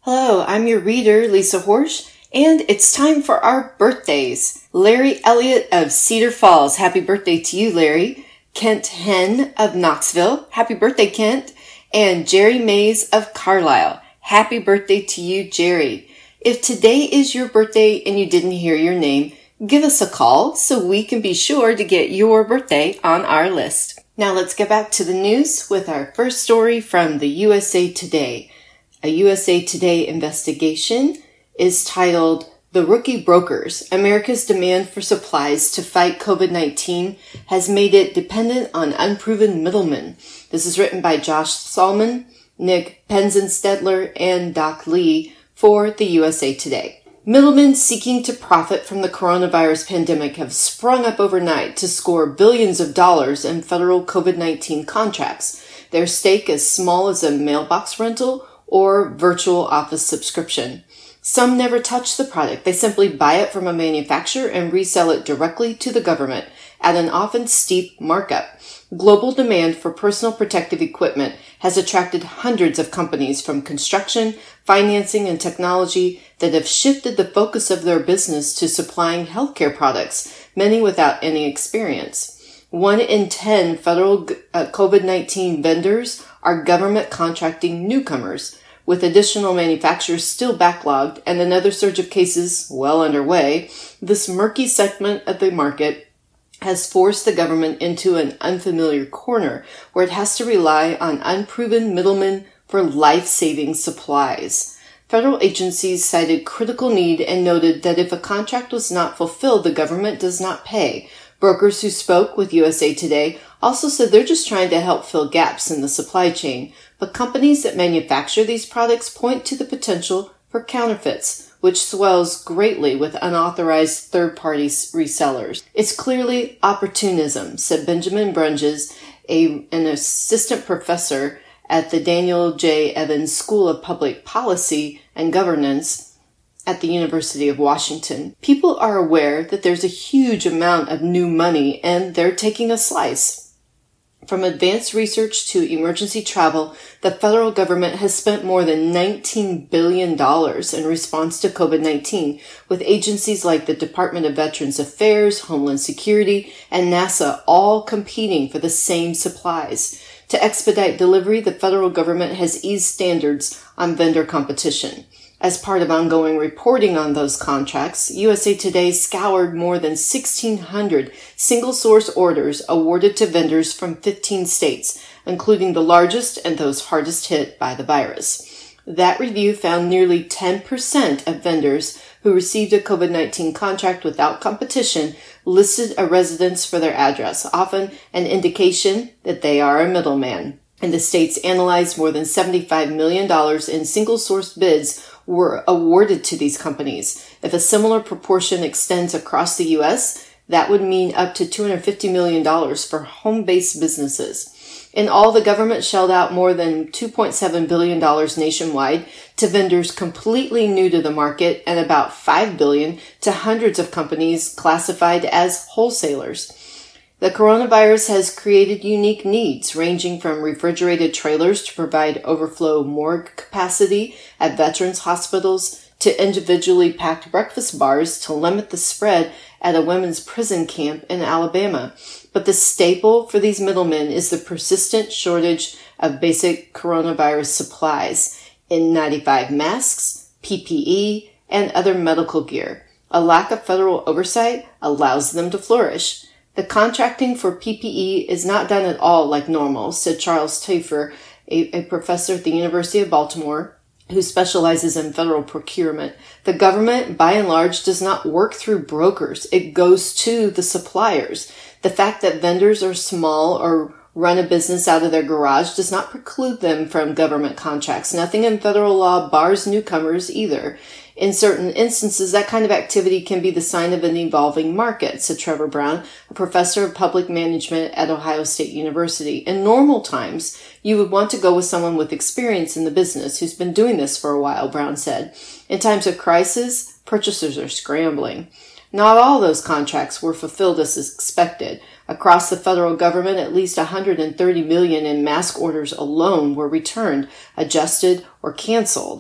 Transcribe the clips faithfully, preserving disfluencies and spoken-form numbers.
Hello, I'm your reader, Lisa Horsch, and it's time for our birthdays. Larry Elliott of Cedar Falls, happy birthday to you, Larry. Kent Henn of Knoxville, happy birthday, Kent. And Jerry Mays of Carlisle, happy birthday to you, Jerry. If today is your birthday and you didn't hear your name, give us a call so we can be sure to get your birthday on our list. Now let's get back to the news with our first story from the U S A Today. A U S A Today investigation is titled The Rookie Brokers, America's Demand for Supplies to Fight COVID nineteen Has Made It Dependent on Unproven Middlemen. This is written by Josh Salmon, Nick Penzenstedler, and Doc Lee for the U S A Today. Middlemen seeking to profit from the coronavirus pandemic have sprung up overnight to score billions of dollars in federal COVID nineteen contracts, their stake as small as a mailbox rental or virtual office subscription. Some never touch the product. They simply buy it from a manufacturer and resell it directly to the government at an often steep markup. Global demand for personal protective equipment has attracted hundreds of companies from construction, financing, and technology that have shifted the focus of their business to supplying healthcare products, many without any experience. One in ten federal uh, COVID nineteen vendors are government contracting newcomers. With additional manufacturers still backlogged and another surge of cases well underway, this murky segment of the market has forced the government into an unfamiliar corner where it has to rely on unproven middlemen for life-saving supplies. Federal agencies cited critical need and noted that if a contract was not fulfilled, the government does not pay. Brokers who spoke with U S A Today also said they're just trying to help fill gaps in the supply chain, but companies that manufacture these products point to the potential for counterfeits, which swells greatly with unauthorized third-party resellers. It's clearly opportunism, said Benjamin Brunges, a, an assistant professor at the Daniel J. Evans School of Public Policy and Governance at the University of Washington. People are aware that there's a huge amount of new money and they're taking a slice. From advanced research to emergency travel, the federal government has spent more than nineteen billion dollars in response to COVID nineteen, with agencies like the Department of Veterans Affairs, Homeland Security, and NASA all competing for the same supplies. To expedite delivery, the federal government has eased standards on vendor competition. As part of ongoing reporting on those contracts, U S A Today scoured more than sixteen hundred single-source orders awarded to vendors from fifteen states, including the largest and those hardest hit by the virus. That review found nearly ten percent of vendors who received a COVID nineteen contract without competition listed a residence for their address, often an indication that they are a middleman. And the states analyzed more than seventy-five million dollars in single-source bids were awarded to these companies. If a similar proportion extends across the U S, that would mean up to two hundred fifty million dollars for home-based businesses. In all, the government shelled out more than two point seven billion dollars nationwide to vendors completely new to the market and about five billion dollars to hundreds of companies classified as wholesalers. The coronavirus has created unique needs, ranging from refrigerated trailers to provide overflow morgue capacity at veterans hospitals to individually packed breakfast bars to limit the spread at a women's prison camp in Alabama. But the staple for these middlemen is the persistent shortage of basic coronavirus supplies, N ninety-five masks, P P E, and other medical gear. A lack of federal oversight allows them to flourish. The contracting for P P E is not done at all like normal, said Charles Tafer, a, a professor at the University of Baltimore who specializes in federal procurement. The government, by and large, does not work through brokers. It goes to the suppliers. The fact that vendors are small or run a business out of their garage does not preclude them from government contracts. Nothing in federal law bars newcomers either. In certain instances, that kind of activity can be the sign of an evolving market, said Trevor Brown, a professor of public management at Ohio State University. In normal times, you would want to go with someone with experience in the business who's been doing this for a while, Brown said. In times of crisis, purchasers are scrambling. Not all those contracts were fulfilled as expected. Across the federal government, at least one hundred thirty million dollars in mask orders alone were returned, adjusted, or canceled.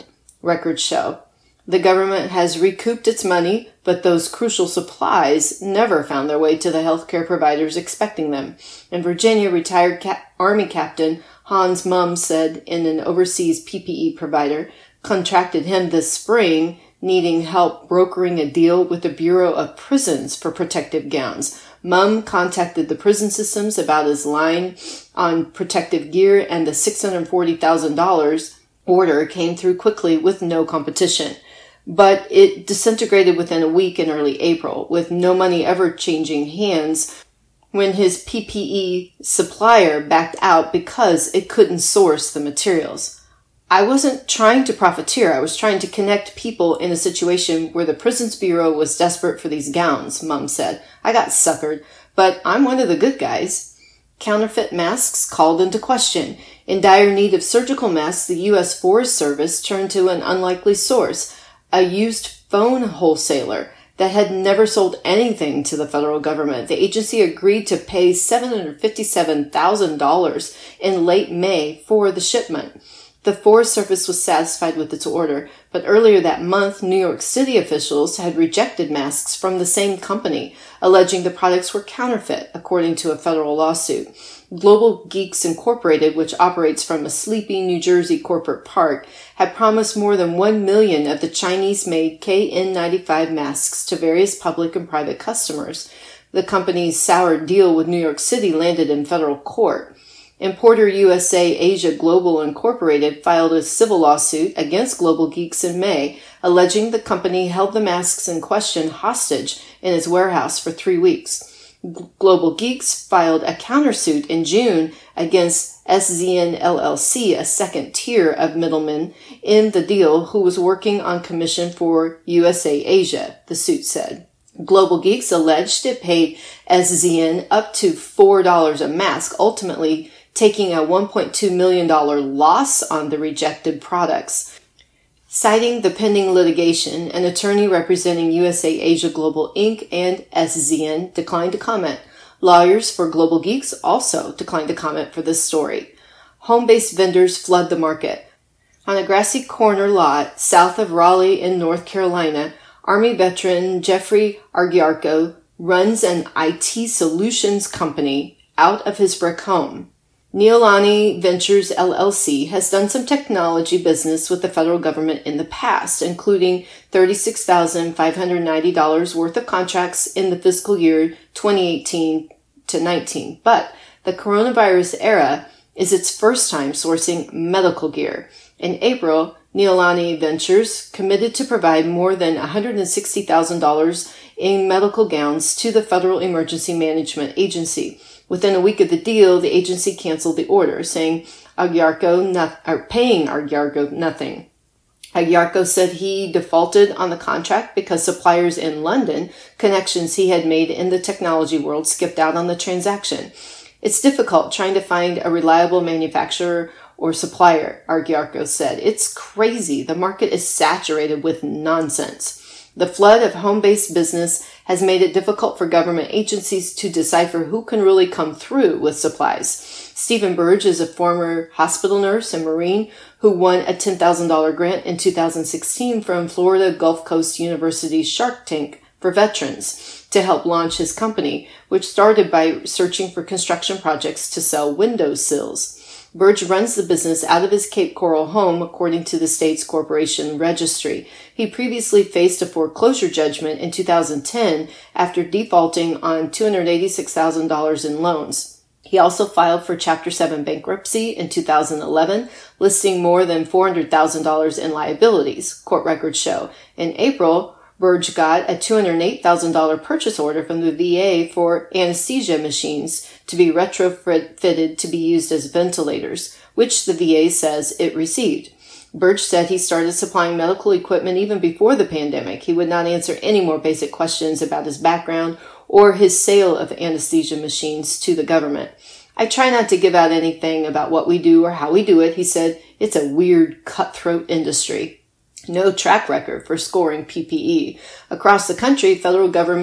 records show. The government has recouped its money, but those crucial supplies never found their way to the healthcare providers expecting them. In Virginia, retired ca- Army Captain Hans Mumm said in an overseas P P E provider contracted him this spring, needing help brokering a deal with the Bureau of Prisons for protective gowns. Mumm contacted the prison systems about his line on protective gear, and the six hundred forty thousand dollars order came through quickly with no competition. But it disintegrated within a week in early April, with no money ever changing hands when his P P E supplier backed out because it couldn't source the materials. I wasn't trying to profiteer. I was trying to connect people in a situation where the Prisons Bureau was desperate for these gowns, Mumm said. I got suckered, but I'm one of the good guys. Counterfeit masks called into question. In dire need of surgical masks, the U S Forest Service turned to an unlikely source, a used phone wholesaler that had never sold anything to the federal government. The agency agreed to pay seven hundred fifty-seven thousand dollars in late May for the shipment. The Forest Service was satisfied with its order, but earlier that month, New York City officials had rejected masks from the same company, alleging the products were counterfeit, according to a federal lawsuit. Global Geeks Incorporated, which operates from a sleepy New Jersey corporate park, had promised more than one million of the Chinese-made K N ninety-five masks to various public and private customers. The company's sour deal with New York City landed in federal court. Importer U S A Asia Global Incorporated filed a civil lawsuit against Global Geeks in May, alleging the company held the masks in question hostage in its warehouse for three weeks. Global Geeks filed a countersuit in June against S Z N L L C, a second tier of middlemen in the deal who was working on commission for U S A Asia, the suit said. Global Geeks alleged it paid S Z N up to four dollars a mask, ultimately taking a one point two million dollars loss on the rejected products. Citing the pending litigation, an attorney representing U S A Asia Global Incorporated and S Z N declined to comment. Lawyers for Global Geeks also declined to comment for this story. Home-based vendors flood the market. On a grassy corner lot south of Raleigh in North Carolina, Army veteran Jeffrey Argiarco runs an I T solutions company out of his brick home. Neolani Ventures L L C has done some technology business with the federal government in the past, including thirty-six thousand five hundred ninety dollars worth of contracts in the fiscal year twenty eighteen to nineteen. But the coronavirus era is its first time sourcing medical gear. In April, Neolani Ventures committed to provide more than one hundred sixty thousand dollars in medical gowns to the Federal Emergency Management Agency. Within a week of the deal, the agency canceled the order, saying Argiarco not, or paying Argiarco nothing. Argiarco said he defaulted on the contract because suppliers in London, connections he had made in the technology world, skipped out on the transaction. It's difficult trying to find a reliable manufacturer or supplier, Argiarco said. It's crazy. The market is saturated with nonsense. The flood of home-based business has made it difficult for government agencies to decipher who can really come through with supplies. Stephen Burge is a former hospital nurse and Marine who won a ten thousand dollars grant in two thousand sixteen from Florida Gulf Coast University's Shark Tank for veterans to help launch his company, which started by searching for construction projects to sell windowsills. Burge runs the business out of his Cape Coral home, according to the state's corporation registry. He previously faced a foreclosure judgment in two thousand ten after defaulting on two hundred eighty-six thousand dollars in loans. He also filed for Chapter seven bankruptcy in two thousand eleven, listing more than four hundred thousand dollars in liabilities, court records show. In April, Burge got a two hundred eight thousand dollars purchase order from the V A for anesthesia machines to be retrofitted to be used as ventilators, which the V A says it received. Burge said he started supplying medical equipment even before the pandemic. He would not answer any more basic questions about his background or his sale of anesthesia machines to the government. I try not to give out anything about what we do or how we do it, he said. It's a weird, cutthroat industry. No track record for scoring P P E. Across the country, federal government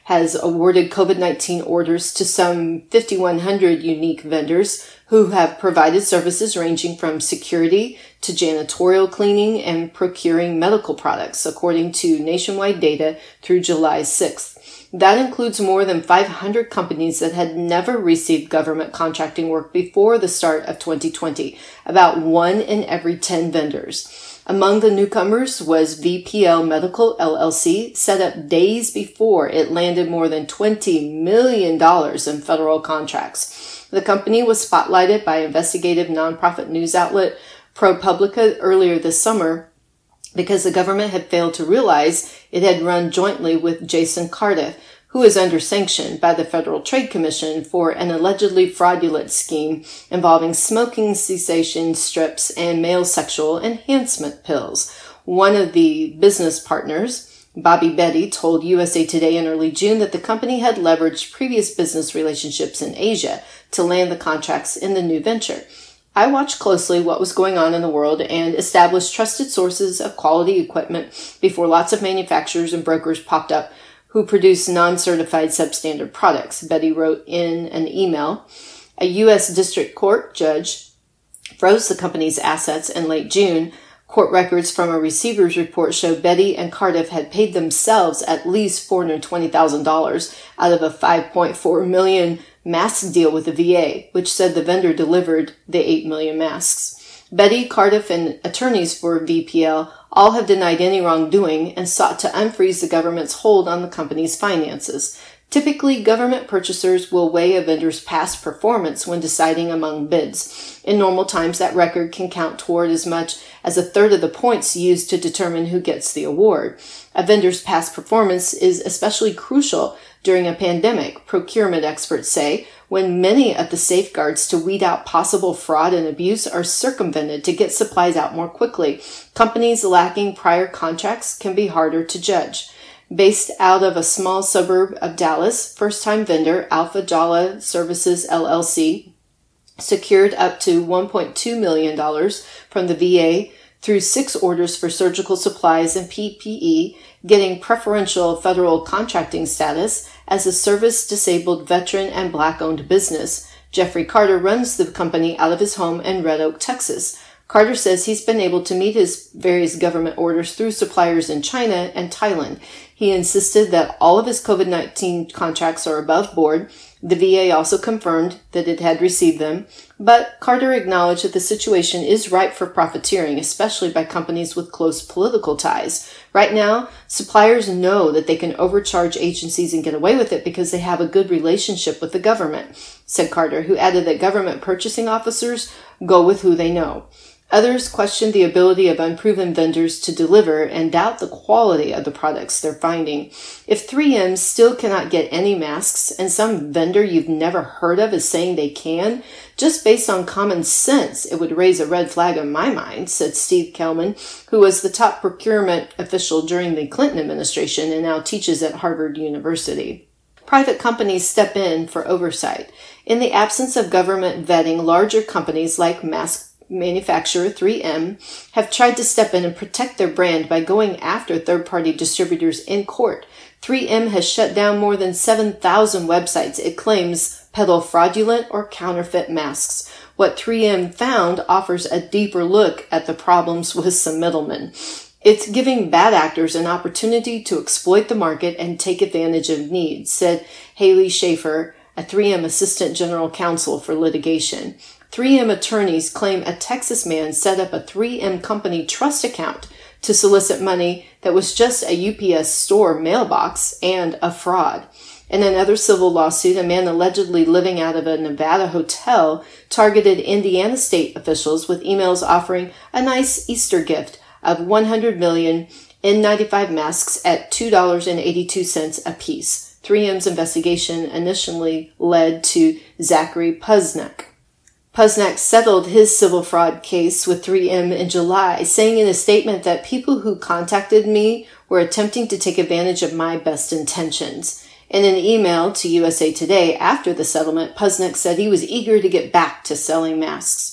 has awarded COVID nineteen orders to some five thousand one hundred unique vendors who have provided services ranging from security to janitorial cleaning and procuring medical products, according to nationwide data through July sixth. That includes more than five hundred companies that had never received government contracting work before the start of twenty twenty, about one in every ten vendors. Among the newcomers was V P L Medical L L C, set up days before it landed more than twenty million dollars in federal contracts. The company was spotlighted by investigative nonprofit news outlet ProPublica earlier this summer because the government had failed to realize it had run jointly with Jason Cardiff, who is under sanction by the Federal Trade Commission for an allegedly fraudulent scheme involving smoking cessation strips and male sexual enhancement pills. One of the business partners, Bobby Betty, told U S A Today in early June that the company had leveraged previous business relationships in Asia to land the contracts in the new venture. I watched closely what was going on in the world and established trusted sources of quality equipment before lots of manufacturers and brokers popped up who produce non-certified substandard products, Betty wrote in an email. A U S district court judge froze the company's assets in late June. Court records from a receiver's report show Betty and Cardiff had paid themselves at least four hundred twenty thousand dollars out of a five point four million dollars mask deal with the V A, which said the vendor delivered the eight million masks. Betty, Cardiff, and attorneys for V P L all have denied any wrongdoing and sought to unfreeze the government's hold on the company's finances. Typically, government purchasers will weigh a vendor's past performance when deciding among bids. In normal times, that record can count toward as much as a third of the points used to determine who gets the award. A vendor's past performance is especially crucial during a pandemic, procurement experts say, when many of the safeguards to weed out possible fraud and abuse are circumvented to get supplies out more quickly. Companies lacking prior contracts can be harder to judge. Based out of a small suburb of Dallas, first-time vendor Alpha Jala Services L L C secured up to one point two million dollars from the V A through six orders for surgical supplies and P P E, getting preferential federal contracting status as a service-disabled veteran and Black-owned business. Jeffrey Carter runs the company out of his home in Red Oak, Texas. Carter says he's been able to meet his various government orders through suppliers in China and Thailand. He insisted that all of his COVID nineteen contracts are above board. The V A also confirmed that it had received them, but Carter acknowledged that the situation is ripe for profiteering, especially by companies with close political ties. Right now, suppliers know that they can overcharge agencies and get away with it because they have a good relationship with the government, said Carter, who added that government purchasing officers go with who they know. Others question the ability of unproven vendors to deliver and doubt the quality of the products they're finding. If three M still cannot get any masks and some vendor you've never heard of is saying they can, just based on common sense, it would raise a red flag in my mind, said Steve Kelman, who was the top procurement official during the Clinton administration and now teaches at Harvard University. Private companies step in for oversight. In the absence of government vetting, larger companies like mask manufacturer three M have tried to step in and protect their brand by going after third-party distributors in court. three M has shut down more than seven thousand websites it claims peddle fraudulent or counterfeit masks. What three M found offers a deeper look at the problems with some middlemen. It's giving bad actors an opportunity to exploit the market and take advantage of needs, said Haley Schaefer, a three M assistant general counsel for litigation. three M attorneys claim a Texas man set up a three M company trust account to solicit money that was just a U P S store mailbox and a fraud. In another civil lawsuit, a man allegedly living out of a Nevada hotel targeted Indiana state officials with emails offering a nice Easter gift of one hundred million N ninety-five masks at two dollars and eighty-two cents a piece. three M's investigation initially led to Zachary Puznak. Puznak settled his civil fraud case with three M in July, saying in a statement that people who contacted me were attempting to take advantage of my best intentions. In an email to U S A Today after the settlement, Puznak said he was eager to get back to selling masks.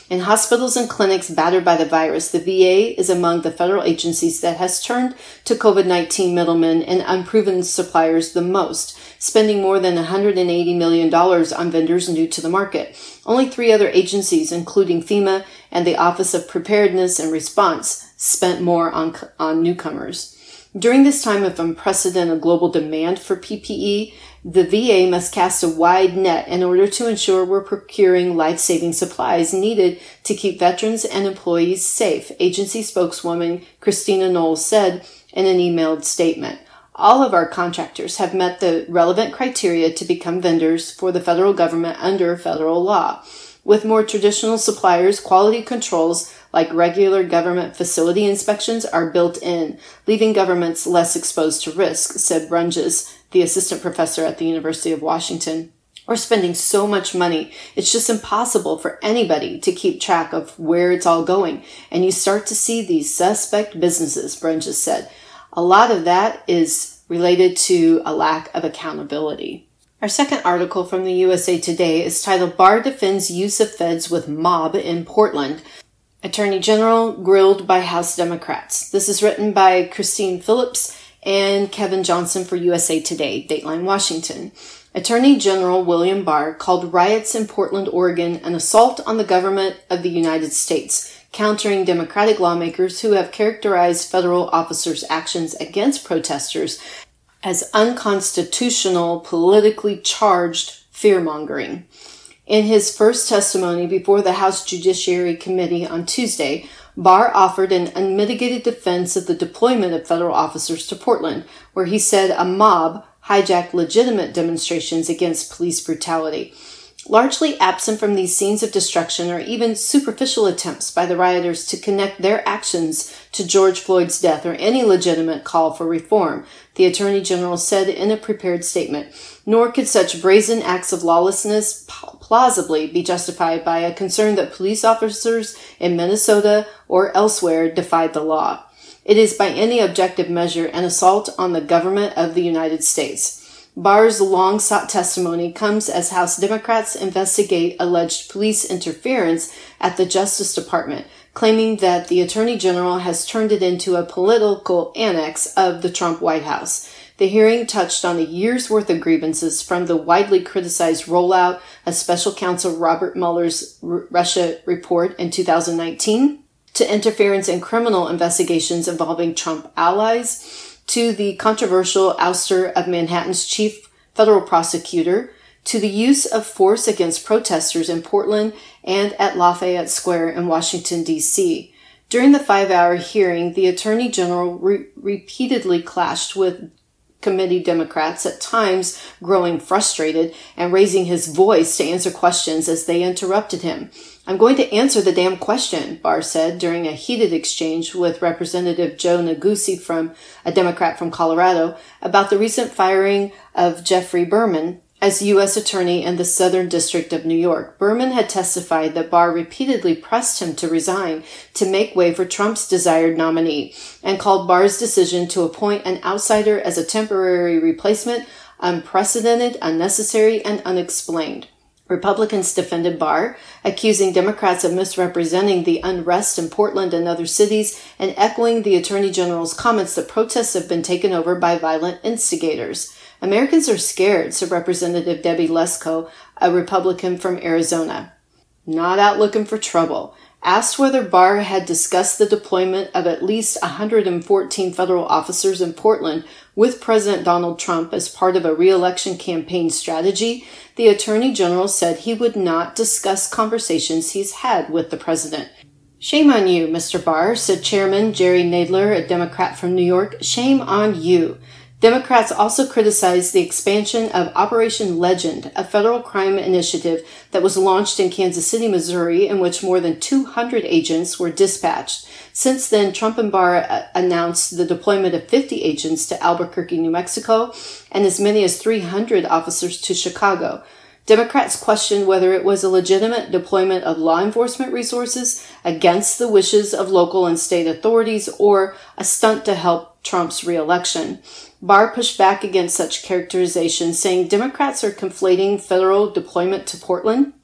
In hospitals and clinics battered by the virus, the V A is among the federal agencies that has turned to COVID nineteen middlemen and unproven suppliers the most, spending more than one hundred eighty million dollars on vendors new to the market. Only three other agencies, including FEMA and the Office of Preparedness and Response, spent more on, on newcomers. During this time of unprecedented global demand for P P E, the V A must cast a wide net in order to ensure we're procuring life-saving supplies needed to keep veterans and employees safe, agency spokeswoman Christina Knowles said in an emailed statement. All of our contractors have met the relevant criteria to become vendors for the federal government under federal law. With more traditional suppliers, quality controls like regular government facility inspections are built in, leaving governments less exposed to risk, said Brunges, the assistant professor at the University of Washington. We're spending so much money, it's just impossible for anybody to keep track of where it's all going, and you start to see these suspect businesses, Brunges said. A lot of that is related to a lack of accountability. Our second article from the U S A Today is titled Barr Defends Use of Feds with Mob in Portland. Attorney General grilled by House Democrats. This is written by Christine Phillips and Kevin Johnson for U S A Today, Dateline Washington. Attorney General William Barr called riots in Portland, Oregon an assault on the government of the United States, countering Democratic lawmakers who have characterized federal officers' actions against protesters as unconstitutional, politically charged fear-mongering. In his first testimony before the House Judiciary Committee on Tuesday, Barr offered an unmitigated defense of the deployment of federal officers to Portland, where he said a mob hijacked legitimate demonstrations against police brutality. Largely absent from these scenes of destruction are even superficial attempts by the rioters to connect their actions to George Floyd's death or any legitimate call for reform, the Attorney General said in a prepared statement. Nor could such brazen acts of lawlessness plausibly be justified by a concern that police officers in Minnesota or elsewhere defied the law. It is by any objective measure an assault on the government of the United States. Barr's long-sought testimony comes as House Democrats investigate alleged police interference at the Justice Department, claiming that the Attorney General has turned it into a political annex of the Trump White House. The hearing touched on a year's worth of grievances from the widely criticized rollout of Special Counsel Robert Mueller's R- Russia report in two thousand nineteen, to interference in criminal investigations involving Trump allies, to the controversial ouster of Manhattan's chief federal prosecutor, to the use of force against protesters in Portland and at Lafayette Square in Washington, D C. During the five-hour hearing, the Attorney General re- repeatedly clashed with committee Democrats, at times growing frustrated and raising his voice to answer questions as they interrupted him. I'm going to answer the damn question, Barr said during a heated exchange with Representative Joe Neguse, from a Democrat from Colorado, about the recent firing of Jeffrey Berman as U S Attorney in the Southern District of New York. Berman had testified that Barr repeatedly pressed him to resign to make way for Trump's desired nominee, and called Barr's decision to appoint an outsider as a temporary replacement unprecedented, unnecessary, and unexplained. Republicans defended Barr, accusing Democrats of misrepresenting the unrest in Portland and other cities and echoing the Attorney General's comments that protests have been taken over by violent instigators. Americans are scared, said Representative Debbie Lesko, a Republican from Arizona. Not out looking for trouble. Asked whether Barr had discussed the deployment of at least one hundred fourteen federal officers in Portland with President Donald Trump as part of a re-election campaign strategy, the Attorney General said he would not discuss conversations he's had with the president. Shame on you, Mister Barr, said Chairman Jerry Nadler, a Democrat from New York. Shame on you. Democrats also criticized the expansion of Operation Legend, a federal crime initiative that was launched in Kansas City, Missouri, in which more than two hundred agents were dispatched. Since then, Trump and Barr announced the deployment of fifty agents to Albuquerque, New Mexico, and as many as three hundred officers to Chicago. Democrats questioned whether it was a legitimate deployment of law enforcement resources against the wishes of local and state authorities or a stunt to help Trump's re-election. Barr pushed back against such characterization, saying Democrats are conflating federal deployment to Portland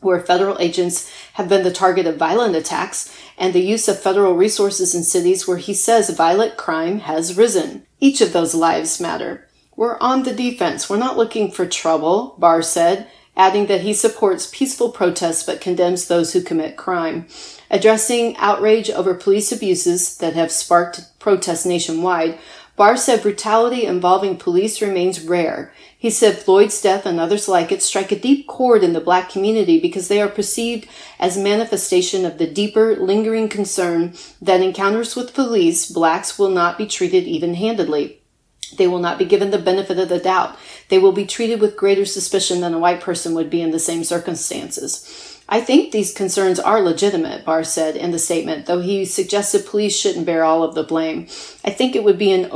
where federal agents have been the target of violent attacks, and the use of federal resources in cities where he says violent crime has risen. Each of those lives matter. We're on the defense. We're not looking for trouble, Barr said, adding that he supports peaceful protests but condemns those who commit crime. Addressing outrage over police abuses that have sparked protests nationwide, Barr said brutality involving police remains rare. He said Floyd's death and others like it strike a deep chord in the Black community because they are perceived as manifestation of the deeper, lingering concern that encounters with police, Blacks will not be treated even-handedly. They will not be given the benefit of the doubt. They will be treated with greater suspicion than a white person would be in the same circumstances. I think these concerns are legitimate, Barr said in the statement, though he suggested police shouldn't bear all of the blame. I think it would be an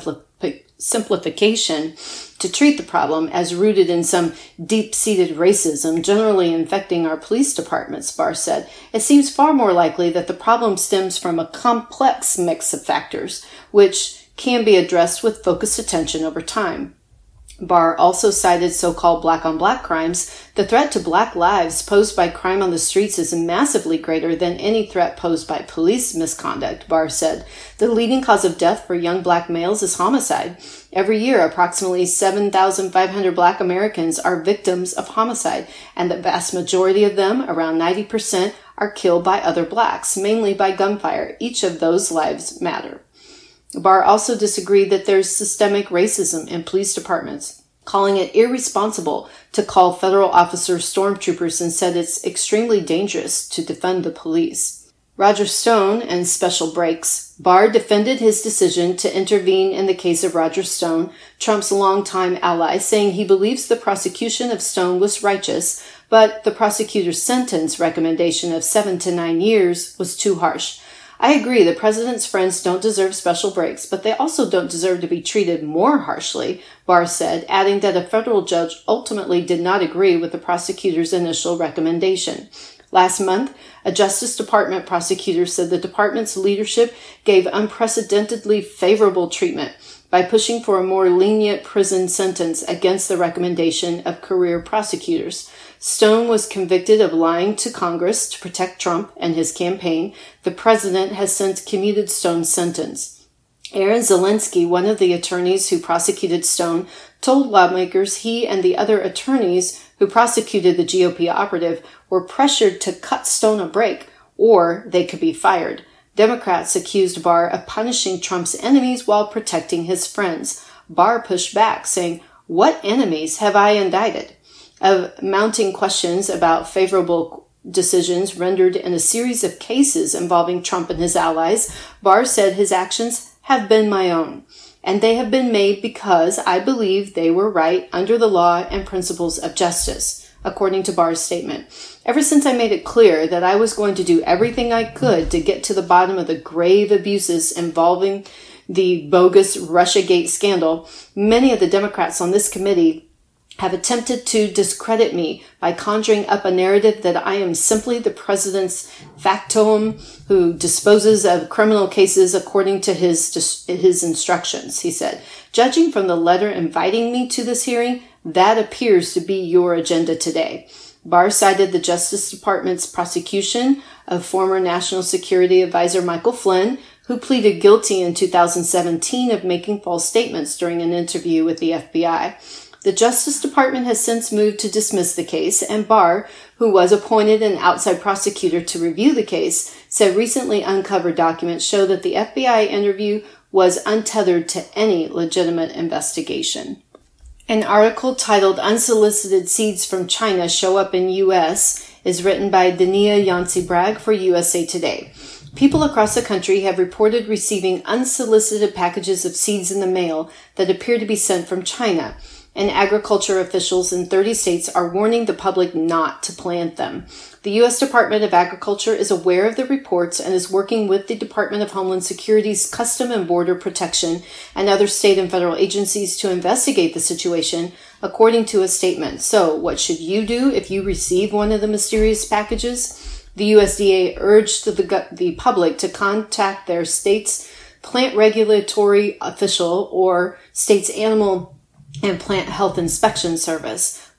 oversimplification to treat the problem as rooted in some deep-seated racism generally infecting our police departments, Barr said. It seems far more likely that the problem stems from a complex mix of factors, which can be addressed with focused attention over time. Barr also cited so-called black-on-black crimes. The threat to Black lives posed by crime on the streets is massively greater than any threat posed by police misconduct, Barr said. The leading cause of death for young Black males is homicide. Every year, approximately seven thousand five hundred Black Americans are victims of homicide, and the vast majority of them, around ninety percent, are killed by other Blacks, mainly by gunfire. Each of those lives matter. Barr also disagreed that there's systemic racism in police departments, calling it irresponsible to call federal officers stormtroopers, and said it's extremely dangerous to defund the police. Roger Stone and Special Breaks. Barr defended his decision to intervene in the case of Roger Stone, Trump's longtime ally, saying he believes the prosecution of Stone was righteous, but the prosecutor's sentence recommendation of seven to nine years was too harsh. I agree the president's friends don't deserve special breaks, but they also don't deserve to be treated more harshly, Barr said, adding that a federal judge ultimately did not agree with the prosecutor's initial recommendation. Last month, a Justice Department prosecutor said the department's leadership gave unprecedentedly favorable treatment by pushing for a more lenient prison sentence against the recommendation of career prosecutors. Stone was convicted of lying to Congress to protect Trump and his campaign. The president has since commuted Stone's sentence. Aaron Zelensky, one of the attorneys who prosecuted Stone, told lawmakers he and the other attorneys who prosecuted the G O P operative were pressured to cut Stone a break or they could be fired. Democrats accused Barr of punishing Trump's enemies while protecting his friends. Barr pushed back, saying, "What enemies have I indicted?" Of mounting questions about favorable decisions rendered in a series of cases involving Trump and his allies, Barr said his actions have been my own, and they have been made because I believe they were right under the law and principles of justice, according to Barr's statement. Ever since I made it clear that I was going to do everything I could to get to the bottom of the grave abuses involving the bogus Russiagate scandal, many of the Democrats on this committee have attempted to discredit me by conjuring up a narrative that I am simply the president's factotum who disposes of criminal cases according to his his instructions, he said. Judging from the letter inviting me to this hearing, that appears to be your agenda today. Barr cited the Justice Department's prosecution of former National Security Advisor Michael Flynn, who pleaded guilty in two thousand seventeen of making false statements during an interview with the F B I. The Justice Department has since moved to dismiss the case, and Barr, who was appointed an outside prosecutor to review the case, said recently uncovered documents show that the F B I interview was untethered to any legitimate investigation. An article titled "Unsolicited Seeds from China Show Up in U S" is written by Dania Yancey-Bragg for U S A Today. People across the country have reported receiving unsolicited packages of seeds in the mail that appear to be sent from China, and agriculture officials in thirty states are warning the public not to plant them. The U S Department of Agriculture is aware of the reports and is working with the Department of Homeland Security's Custom and Border Protection and other state and federal agencies to investigate the situation, according to a statement. So, what should you do if you receive one of the mysterious packages? The U S D A urged the, the public to contact their state's plant regulatory official or state's animal and Plant Health Inspection Service.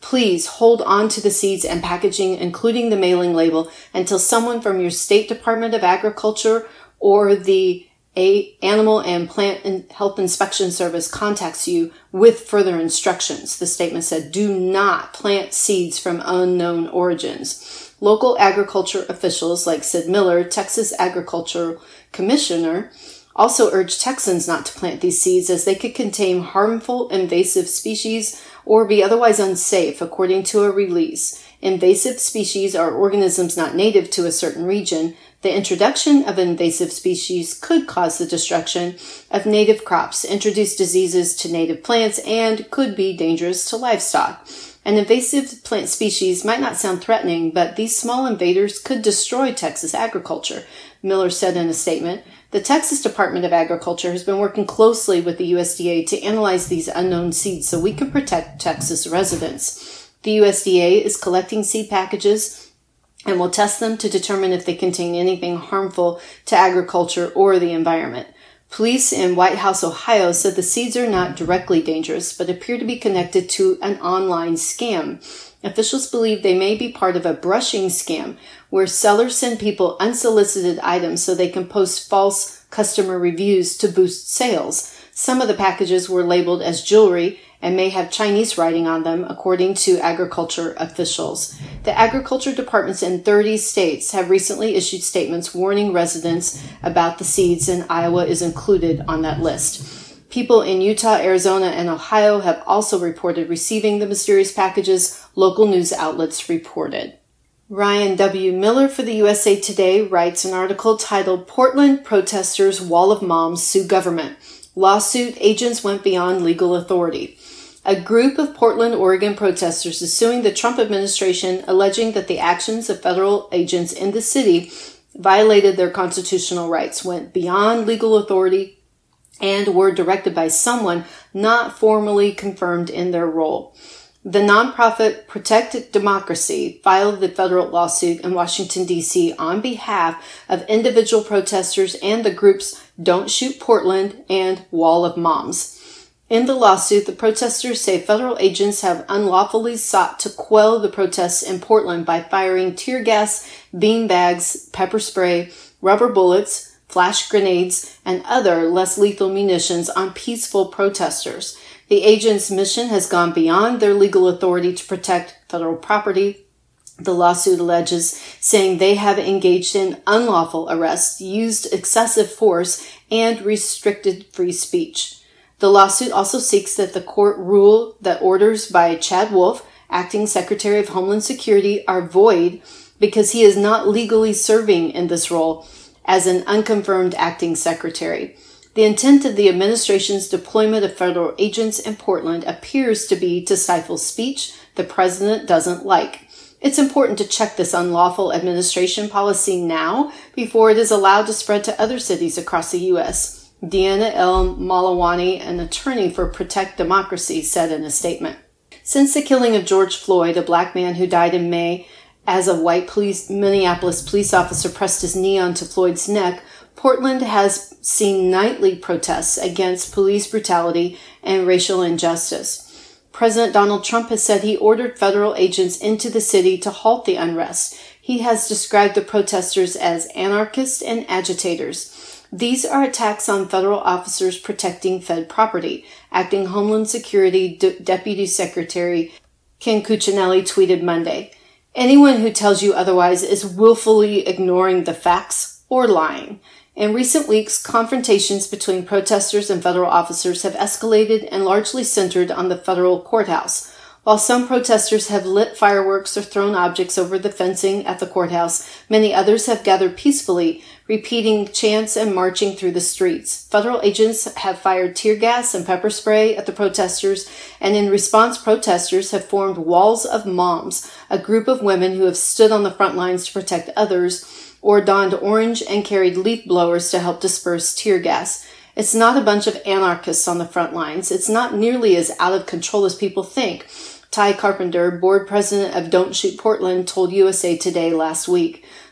Please hold on to the seeds and packaging, including the mailing label, until someone from your State Department of Agriculture or the A Animal and Plant Health Inspection Service contacts you with further instructions. The statement said, do not plant seeds from unknown origins. Local agriculture officials like Sid Miller, Texas Agriculture Commissioner, also urged Texans not to plant these seeds as they could contain harmful invasive species or be otherwise unsafe, according to a release. Invasive species are organisms not native to a certain region. The introduction of invasive species could cause the destruction of native crops, introduce diseases to native plants, and could be dangerous to livestock. An invasive plant species might not sound threatening, but these small invaders could destroy Texas agriculture, Miller said in a statement. The Texas Department of Agriculture has been working closely with the U S D A to analyze these unknown seeds so we can protect Texas residents. The U S D A is collecting seed packages and will test them to determine if they contain anything harmful to agriculture or the environment. Police in White House, Ohio said the seeds are not directly dangerous, but appear to be connected to an online scam. Officials believe they may be part of a brushing scam where sellers send people unsolicited items so they can post false customer reviews to boost sales. Some of the packages were labeled as jewelry and may have Chinese writing on them, according to agriculture officials. The agriculture departments in thirty states have recently issued statements warning residents about the seeds, and Iowa is included on that list. People in Utah, Arizona, and Ohio have also reported receiving the mysterious packages, local news outlets reported. Ryan W. Miller for the U S A Today writes an article titled, Portland Protesters Wall of Moms Sue Government. Lawsuit, agents went beyond legal authority. A group of Portland, Oregon protesters is suing the Trump administration, alleging that the actions of federal agents in the city violated their constitutional rights, went beyond legal authority, and were directed by someone not formally confirmed in their role. The nonprofit Protect Democracy filed the federal lawsuit in Washington, D C on behalf of individual protesters and the groups Don't Shoot Portland and Wall of Moms. In the lawsuit, the protesters say federal agents have unlawfully sought to quell the protests in Portland by firing tear gas, bean bags, pepper spray, rubber bullets, flash grenades, and other less lethal munitions on peaceful protesters. The agents' mission has gone beyond their legal authority to protect federal property, the lawsuit alleges, saying they have engaged in unlawful arrests, used excessive force, and restricted free speech. The lawsuit also seeks that the court rule that orders by Chad Wolf, acting Secretary of Homeland Security, are void because he is not legally serving in this role as an unconfirmed acting secretary. The intent of the administration's deployment of federal agents in Portland appears to be to stifle speech the president doesn't like. It's important to check this unlawful administration policy now before it is allowed to spread to other cities across the U S Deanna L. Malawani, an attorney for Protect Democracy, said in a statement. Since the killing of George Floyd, a black man who died in May as a white police, Minneapolis police officer pressed his knee onto Floyd's neck, Portland has seen nightly protests against police brutality and racial injustice. President Donald Trump has said he ordered federal agents into the city to halt the unrest. He has described the protesters as anarchists and agitators. These are attacks on federal officers protecting Fed property. Acting Homeland Security De- Deputy Secretary Ken Cuccinelli tweeted Monday, anyone who tells you otherwise is willfully ignoring the facts or lying. In recent weeks, confrontations between protesters and federal officers have escalated and largely centered on the federal courthouse. While some protesters have lit fireworks or thrown objects over the fencing at the courthouse, many others have gathered peacefully, repeating chants and marching through the streets. Federal agents have fired tear gas and pepper spray at the protesters, and in response, protesters have formed Walls of Moms, a group of women who have stood on the front lines to protect others, or donned orange and carried leaf blowers to help disperse tear gas. It's not a bunch of anarchists on the front lines. It's not nearly as out of control as people think, Ty Carpenter, board president of Don't Shoot Portland, told U S A Today last week.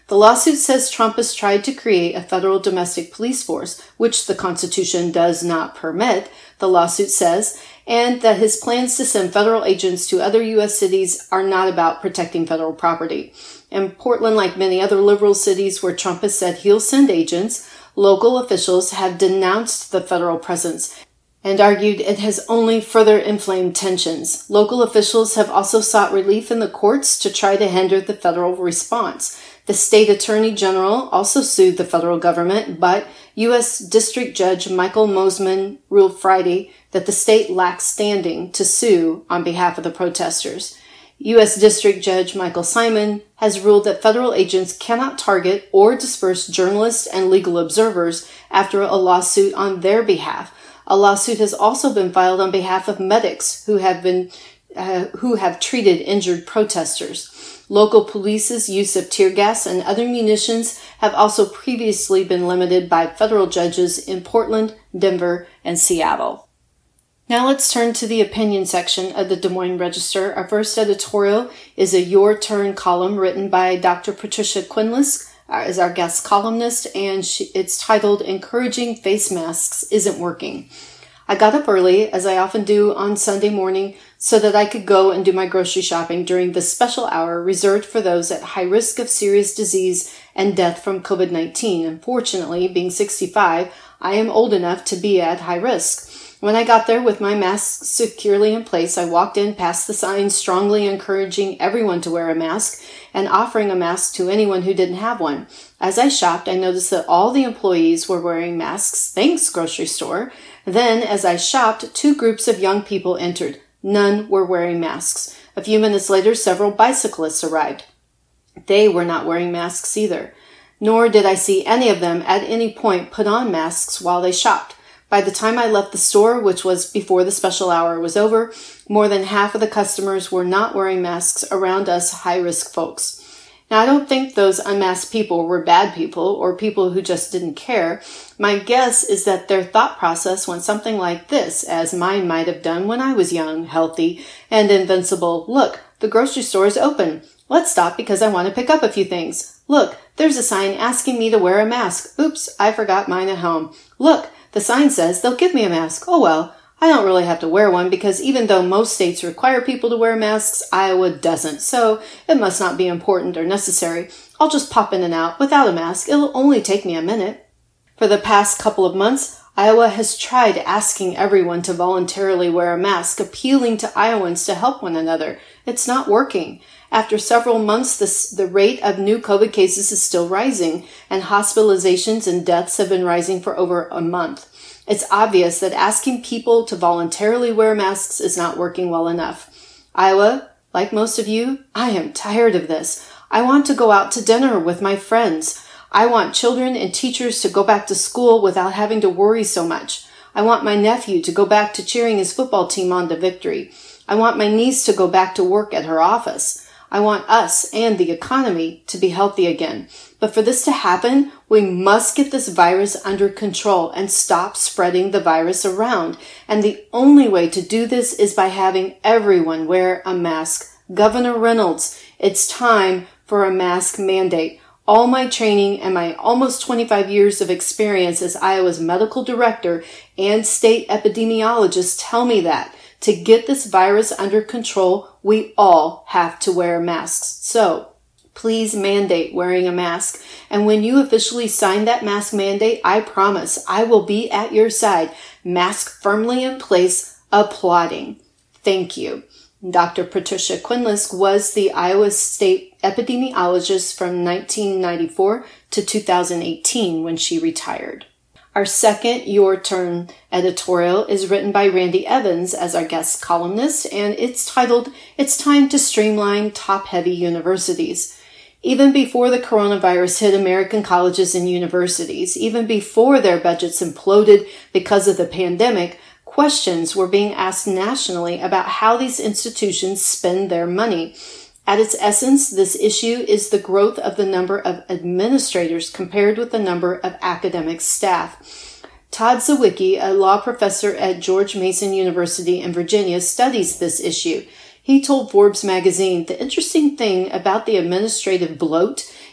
The lawsuit says Trump has tried to create a federal domestic police force, which the Constitution does not permit, the lawsuit says, and that his plans to send federal agents to other U S cities are not about protecting federal property. In Portland, like many other liberal cities where Trump has said he'll send agents, local officials have denounced the federal presence and argued it has only further inflamed tensions. Local officials have also sought relief in the courts to try to hinder the federal response. The state attorney general also sued the federal government, but U S District Judge Michael Mosman ruled Friday that the state lacks standing to sue on behalf of the protesters. U S District Judge Michael Simon has ruled that federal agents cannot target or disperse journalists and legal observers after a lawsuit on their behalf. A lawsuit has also been filed on behalf of medics who have been uh, who have treated injured protesters. Local police's use of tear gas and other munitions have also previously been limited by federal judges in Portland, Denver, and Seattle. Now let's turn to the opinion section of the Des Moines Register. Our first editorial is a Your Turn column written by Doctor Patricia Quinlisk as our guest columnist, and she, it's titled Encouraging Face Masks Isn't Working. I got up early, as I often do on Sunday morning, so that I could go and do my grocery shopping during the special hour reserved for those at high risk of serious disease and death from covid nineteen. Unfortunately, being sixty-five, I am old enough to be at high risk. When I got there with my mask securely in place, I walked in past the sign strongly encouraging everyone to wear a mask and offering a mask to anyone who didn't have one. As I shopped, I noticed that all the employees were wearing masks. Thanks, grocery store. Then, as I shopped, two groups of young people entered. None were wearing masks. A few minutes later, several bicyclists arrived. They were not wearing masks either. Nor did I see any of them at any point put on masks while they shopped. By the time I left the store, which was before the special hour was over, more than half of the customers were not wearing masks around us high-risk folks. Now, I don't think those unmasked people were bad people or people who just didn't care. My guess is that their thought process went something like this, as mine might have done when I was young, healthy, and invincible. Look, the grocery store is open. Let's stop because I want to pick up a few things. Look, there's a sign asking me to wear a mask. Oops, I forgot mine at home. Look, the sign says they'll give me a mask. Oh well, I don't really have to wear one because even though most states require people to wear masks, Iowa doesn't. So it must not be important or necessary. I'll just pop in and out without a mask. It'll only take me a minute. For the past couple of months, Iowa has tried asking everyone to voluntarily wear a mask, appealing to Iowans to help one another. It's not working. After several months, this, the rate of new COVID cases is still rising, and hospitalizations and deaths have been rising for over a month. It's obvious that asking people to voluntarily wear masks is not working well enough. Iowa, like most of you, I am tired of this. I want to go out to dinner with my friends. I want children and teachers to go back to school without having to worry so much. I want my nephew to go back to cheering his football team on to victory. I want my niece to go back to work at her office. I want us and the economy to be healthy again. But for this to happen, we must get this virus under control and stop spreading the virus around. And the only way to do this is by having everyone wear a mask. Governor Reynolds, it's time for a mask mandate. All my training and my almost twenty-five years of experience as Iowa's medical director and state epidemiologist tell me that. To get this virus under control, we all have to wear masks. So, please mandate wearing a mask. And when you officially sign that mask mandate, I promise I will be at your side, mask firmly in place, applauding. Thank you. Doctor Patricia Quinlisk was the Iowa State epidemiologist from nineteen ninety-four to two thousand eighteen when she retired. Our second Your Turn editorial is written by Randy Evans as our guest columnist, and it's titled, It's Time to Streamline Top-Heavy Universities. Even before the coronavirus hit American colleges and universities, even before their budgets imploded because of the pandemic, questions were being asked nationally about how these institutions spend their money. At its essence, this issue is the growth of the number of administrators compared with the number of academic staff. Todd Zawicki, a law professor at George Mason University in Virginia, studies this issue. He told Forbes magazine, the interesting thing about the administrative bloat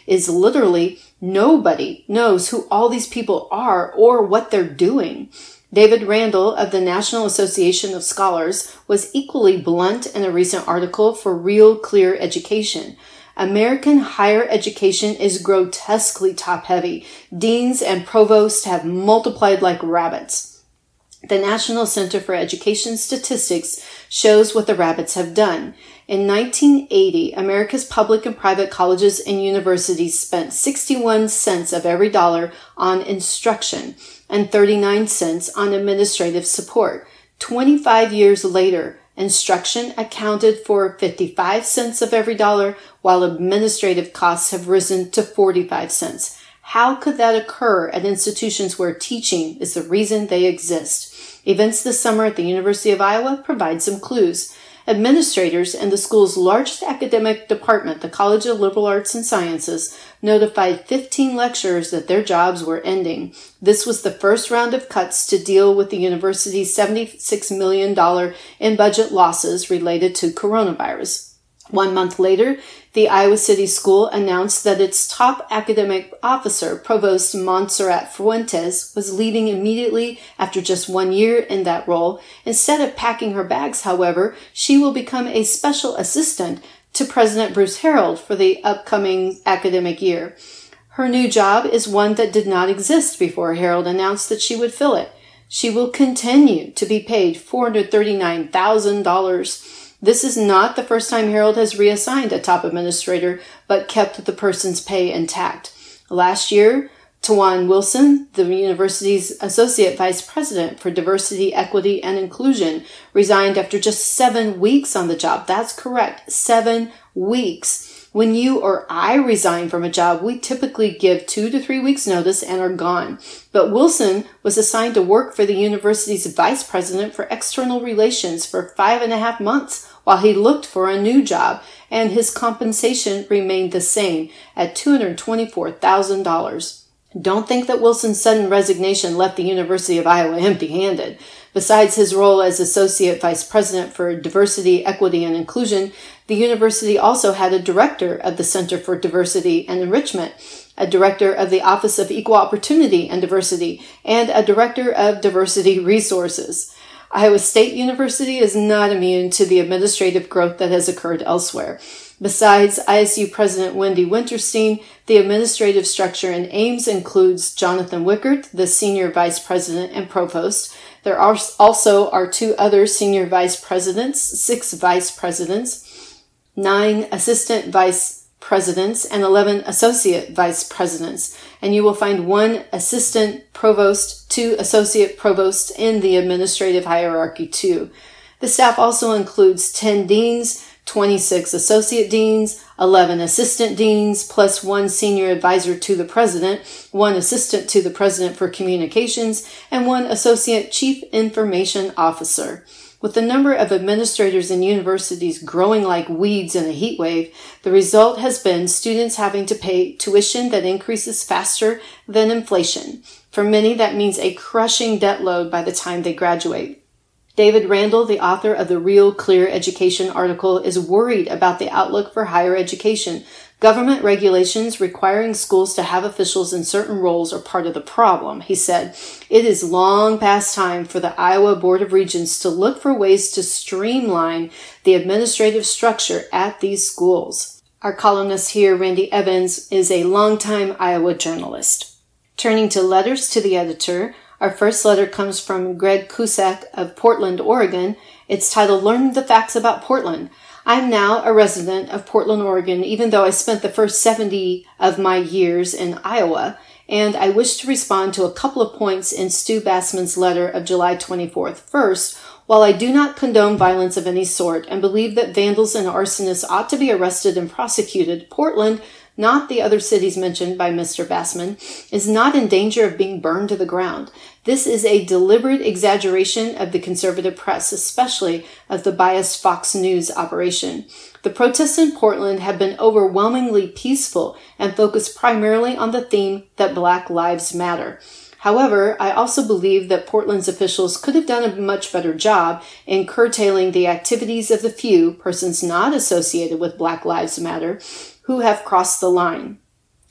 is literally nobody knows who all these people are or what they're doing. David Randall of the National Association of Scholars was equally blunt in a recent article for Real Clear Education. American higher education is grotesquely top-heavy. Deans and provosts have multiplied like rabbits. The National Center for Education Statistics shows what the rabbits have done. In nineteen eighty, America's public and private colleges and universities spent sixty-one cents of every dollar on instruction and thirty-nine cents on administrative support. twenty-five years later, instruction accounted for fifty-five cents of every dollar, while administrative costs have risen to forty-five cents. How could that occur at institutions where teaching is the reason they exist? Events this summer at the University of Iowa provide some clues. Administrators in the school's largest academic department, the College of Liberal Arts and Sciences, notified fifteen lecturers that their jobs were ending. This was the first round of cuts to deal with the university's seventy-six million dollars in budget losses related to coronavirus. One month later, the Iowa City School announced that its top academic officer, Provost Montserrat Fuentes, was leaving immediately after just one year in that role. Instead of packing her bags, however, she will become a special assistant to President Bruce Harreld for the upcoming academic year. Her new job is one that did not exist before Harreld announced that she would fill it. She will continue to be paid four hundred thirty-nine thousand dollars. This is not the first time Harreld has reassigned a top administrator, but kept the person's pay intact. Last year, Tawan Wilson, the university's associate vice president for diversity, equity, and inclusion, resigned after just seven weeks on the job. That's correct, seven weeks. When you or I resign from a job, we typically give two to three weeks notice and are gone. But Wilson was assigned to work for the university's vice president for external relations for five and a half months while he looked for a new job, and his compensation remained the same at two hundred twenty-four thousand dollars. Don't think that Wilson's sudden resignation left the University of Iowa empty-handed. Besides his role as Associate Vice President for Diversity, Equity, and Inclusion, the university also had a director of the Center for Diversity and Enrichment, a director of the Office of Equal Opportunity and Diversity, and a director of Diversity Resources. Iowa State University is not immune to the administrative growth that has occurred elsewhere. Besides I S U President Wendy Winterstein, the administrative structure in Ames includes Jonathan Wickert, the Senior Vice President and Provost. There are also are two other Senior Vice Presidents, six Vice Presidents, nine Assistant Vice Presidents, and eleven Associate Vice Presidents. And you will find one Assistant Provost, two Associate Provosts in the administrative hierarchy too. The staff also includes ten Deans, twenty-six Associate Deans, eleven Assistant Deans, plus one Senior Advisor to the President, one Assistant to the President for Communications, and one Associate Chief Information Officer. With the number of administrators in universities growing like weeds in a heat wave, the result has been students having to pay tuition that increases faster than inflation. For many, that means a crushing debt load by the time they graduate. David Randall, the author of the Real Clear Education article, is worried about the outlook for higher education. Government regulations requiring schools to have officials in certain roles are part of the problem, he said. It is long past time for the Iowa Board of Regents to look for ways to streamline the administrative structure at these schools. Our columnist here, Randy Evans, is a longtime Iowa journalist. Turning to letters to the editor, our first letter comes from Greg Cusack of Portland, Oregon. It's titled, Learn the Facts About Portland. I'm now a resident of Portland, Oregon, even though I spent the first seventy of my years in Iowa, and I wish to respond to a couple of points in Stu Bassman's letter of July twenty-fourth. First, while I do not condone violence of any sort and believe that vandals and arsonists ought to be arrested and prosecuted, Portland, not the other cities mentioned by Mister Bassman, is not in danger of being burned to the ground. This is a deliberate exaggeration of the conservative press, especially of the biased Fox News operation. The protests in Portland have been overwhelmingly peaceful and focused primarily on the theme that Black Lives Matter. However, I also believe that Portland's officials could have done a much better job in curtailing the activities of the few persons not associated with Black Lives Matter who have crossed the line.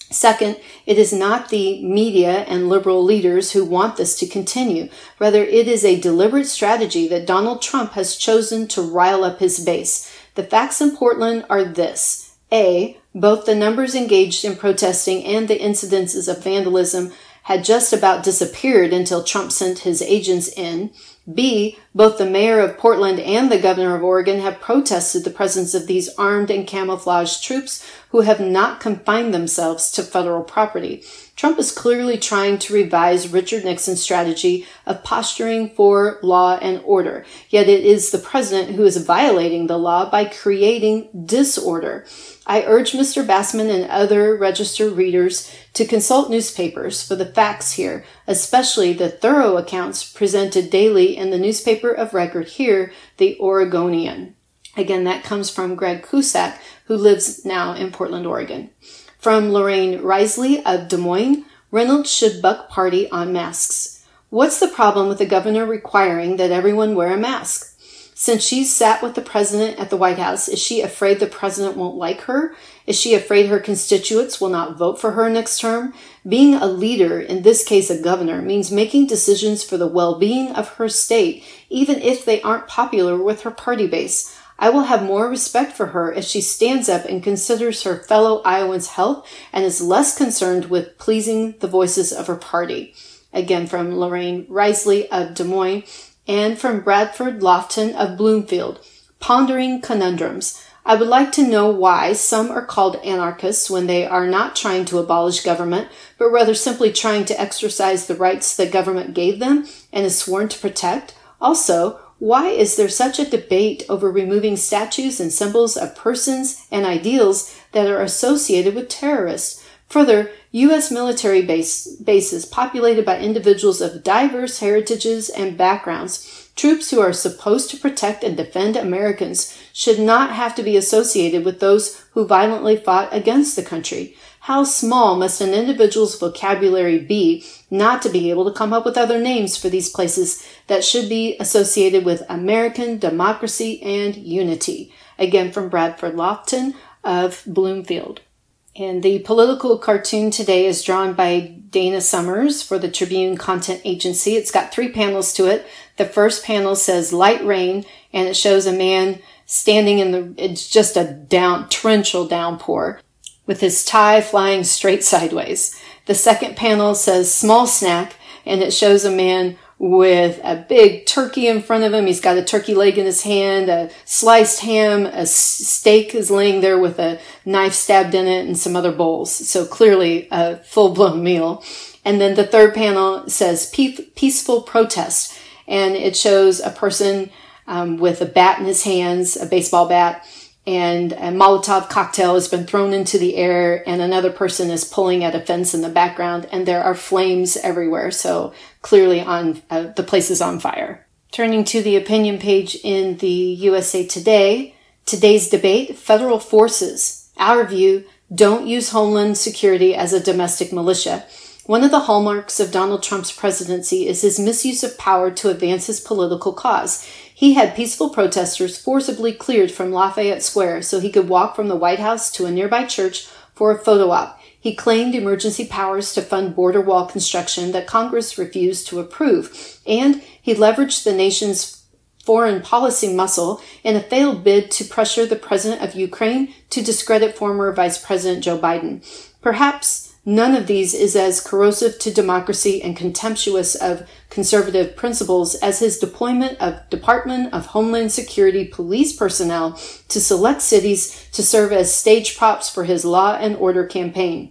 Second, it is not the media and liberal leaders who want this to continue. Rather, it is a deliberate strategy that Donald Trump has chosen to rile up his base. The facts in Portland are this. A, both the numbers engaged in protesting and the incidences of vandalism had just about disappeared until Trump sent his agents in. B, both the mayor of Portland and the governor of Oregon have protested the presence of these armed and camouflaged troops who have not confined themselves to federal property. Trump is clearly trying to revise Richard Nixon's strategy of posturing for law and order, yet it is the president who is violating the law by creating disorder. I urge Mister Bassman and other registered readers to consult newspapers for the facts here, especially the thorough accounts presented daily in the newspaper of record here, the Oregonian. Again, that comes from Greg Cusack, who lives now in Portland, Oregon. From Lorraine Risley of Des Moines, Reynolds should buck party on masks. What's the problem with the governor requiring that everyone wear a mask? Since she's sat with the president at the White House, is she afraid the president won't like her? Is she afraid her constituents will not vote for her next term? Being a leader, in this case a governor, means making decisions for the well-being of her state, even if they aren't popular with her party base. I will have more respect for her if she stands up and considers her fellow Iowans' health and is less concerned with pleasing the voices of her party. Again, from Lorraine Risley of Des Moines. And from Bradford Lofton of Bloomfield, pondering conundrums. I would like to know why some are called anarchists when they are not trying to abolish government, but rather simply trying to exercise the rights the government gave them and is sworn to protect. Also, why is there such a debate over removing statues and symbols of persons and ideals that are associated with terrorists? Further, U S military base, bases populated by individuals of diverse heritages and backgrounds, troops who are supposed to protect and defend Americans, should not have to be associated with those who violently fought against the country. How small must an individual's vocabulary be not to be able to come up with other names for these places that should be associated with American democracy and unity? Again, from Bradford Lofton of Bloomfield. And the political cartoon today is drawn by Dana Summers for the Tribune Content Agency. It's got three panels to it. The first panel says light rain, and it shows a man standing in the, it's just a down, torrential downpour with his tie flying straight sideways. The second panel says small snack, and it shows a man with a big turkey in front of him. He's got a turkey leg in his hand, a sliced ham, a steak is laying there with a knife stabbed in it, and some other bowls. So clearly a full-blown meal. And then the third panel says peaceful protest, and it shows a person um, with a bat in his hands, a baseball bat, and a Molotov cocktail has been thrown into the air, and another person is pulling at a fence in the background, and there are flames everywhere. So clearly on uh, the place is on fire. Turning to the opinion page in the U S A Today, today's debate, federal forces. Our view, don't use Homeland Security as a domestic militia. One of the hallmarks of Donald Trump's presidency is his misuse of power to advance his political cause. He had peaceful protesters forcibly cleared from Lafayette Square so he could walk from the White House to a nearby church for a photo op. He claimed emergency powers to fund border wall construction that Congress refused to approve, and he leveraged the nation's foreign policy muscle in a failed bid to pressure the president of Ukraine to discredit former Vice President Joe Biden. Perhaps none of these is as corrosive to democracy and contemptuous of conservative principles as his deployment of Department of Homeland Security police personnel to select cities to serve as stage props for his law and order campaign.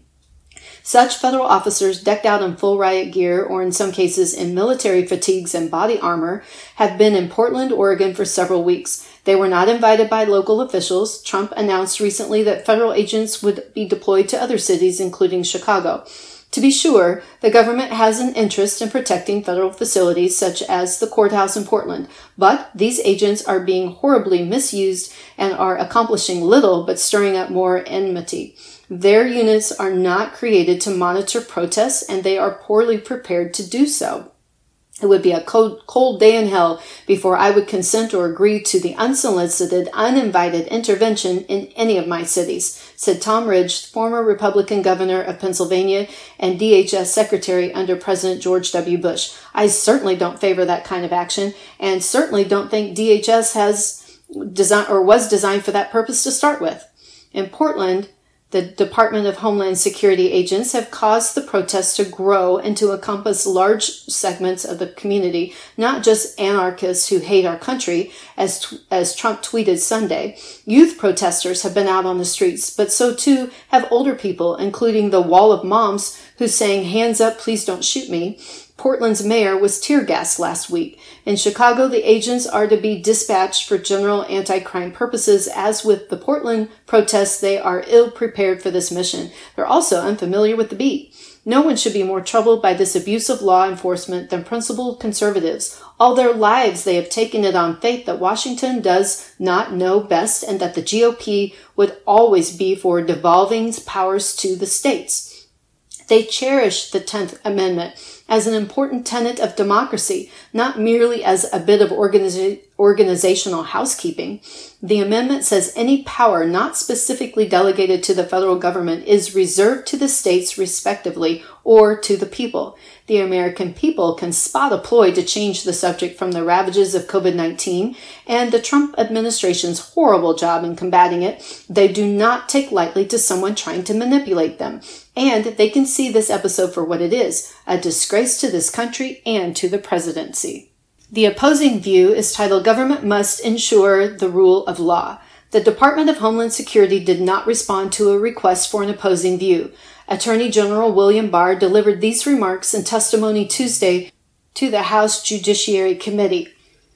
Such federal officers decked out in full riot gear, or in some cases in military fatigues and body armor, have been in Portland, Oregon for several weeks. They were not invited by local officials. Trump announced recently that federal agents would be deployed to other cities, including Chicago. To be sure, the government has an interest in protecting federal facilities such as the courthouse in Portland, but these agents are being horribly misused and are accomplishing little but stirring up more enmity. Their units are not created to monitor protests, and they are poorly prepared to do so. It would be a cold, cold day in hell before I would consent or agree to the unsolicited, uninvited intervention in any of my cities, said Tom Ridge, former Republican governor of Pennsylvania and D H S secretary under President George W. Bush. I certainly don't favor that kind of action, and certainly don't think D H S has designed or was designed for that purpose to start with. In Portland, the Department of Homeland Security agents have caused the protests to grow and to encompass large segments of the community, not just anarchists who hate our country, as as Trump tweeted Sunday. Youth protesters have been out on the streets, but so too have older people, including the wall of moms who sang, "Hands up, please don't shoot me." Portland's mayor was tear gassed last week. In Chicago, the agents are to be dispatched for general anti-crime purposes. As with the Portland protests, they are ill-prepared for this mission. They're also unfamiliar with the beat. No one should be more troubled by this abuse of law enforcement than principled conservatives. All their lives they have taken it on faith that Washington does not know best and that the G O P would always be for devolving powers to the states. They cherish the tenth Amendment as an important tenet of democracy, not merely as a bit of organiza- organizational housekeeping. The amendment says any power not specifically delegated to the federal government is reserved to the states respectively or to the people. The American people can spot a ploy to change the subject from the ravages of COVID nineteen and the Trump administration's horrible job in combating it. They do not take lightly to someone trying to manipulate them. And they can see this episode for what it is, a disgrace to this country and to the presidency. The opposing view is titled "Government Must Ensure the Rule of Law." The Department of Homeland Security did not respond to a request for an opposing view. Attorney General William Barr delivered these remarks in testimony Tuesday to the House Judiciary Committee.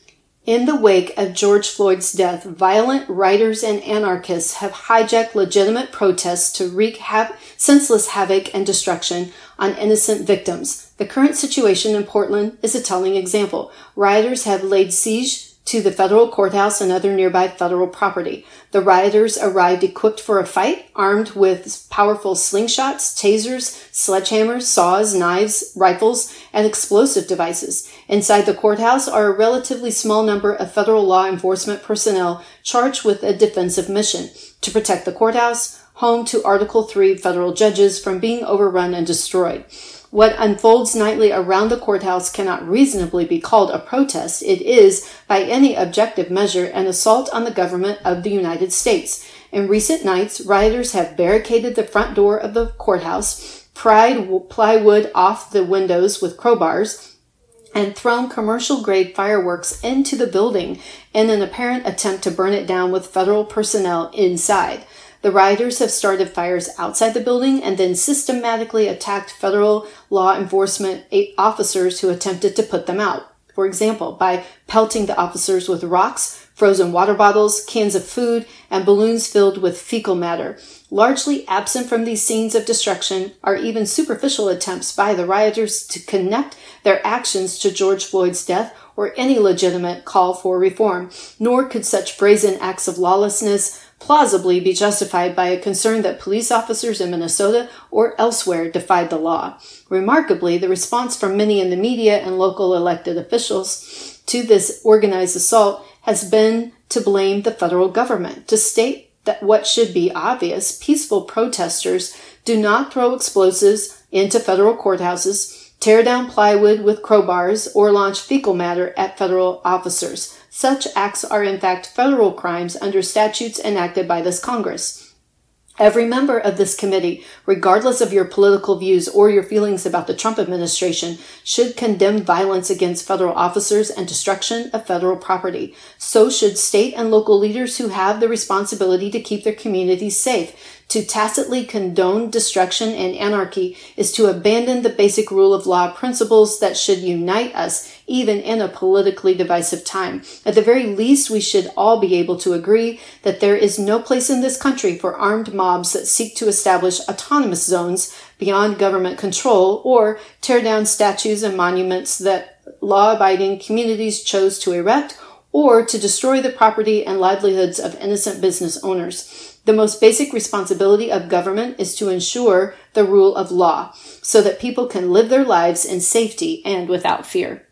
In the wake of George Floyd's death, violent rioters and anarchists have hijacked legitimate protests to wreak ha- senseless havoc and destruction on innocent victims. The current situation in Portland is a telling example. Rioters have laid siege to the federal courthouse and other nearby federal property. The rioters arrived equipped for a fight, armed with powerful slingshots, tasers, sledgehammers, saws, knives, rifles, and explosive devices. Inside the courthouse are a relatively small number of federal law enforcement personnel charged with a defensive mission to protect the courthouse, home to Article three federal judges, from being overrun and destroyed. What unfolds nightly around the courthouse cannot reasonably be called a protest. It is, by any objective measure, an assault on the government of the United States. In recent nights, rioters have barricaded the front door of the courthouse, pried plywood off the windows with crowbars, and thrown commercial-grade fireworks into the building in an apparent attempt to burn it down with federal personnel inside. The rioters have started fires outside the building and then systematically attacked federal law enforcement officers who attempted to put them out. For example, by pelting the officers with rocks, frozen water bottles, cans of food, and balloons filled with fecal matter. Largely absent from these scenes of destruction are even superficial attempts by the rioters to connect their actions to George Floyd's death or any legitimate call for reform. Nor could such brazen acts of lawlessness plausibly be justified by a concern that police officers in Minnesota or elsewhere defied the law. Remarkably, the response from many in the media and local elected officials to this organized assault has been to blame the federal government, to state that what should be obvious, peaceful protesters do not throw explosives into federal courthouses, tear down plywood with crowbars, or launch fecal matter at federal officers. Such acts are in fact federal crimes under statutes enacted by this Congress. Every member of this committee, regardless of your political views or your feelings about the Trump administration, should condemn violence against federal officers and destruction of federal property. So should state and local leaders who have the responsibility to keep their communities safe. To tacitly condone destruction and anarchy is to abandon the basic rule of law principles that should unite us even in a politically divisive time. At the very least, we should all be able to agree that there is no place in this country for armed mobs that seek to establish autonomous zones beyond government control or tear down statues and monuments that law-abiding communities chose to erect or to destroy the property and livelihoods of innocent business owners. The most basic responsibility of government is to ensure the rule of law so that people can live their lives in safety and without fear.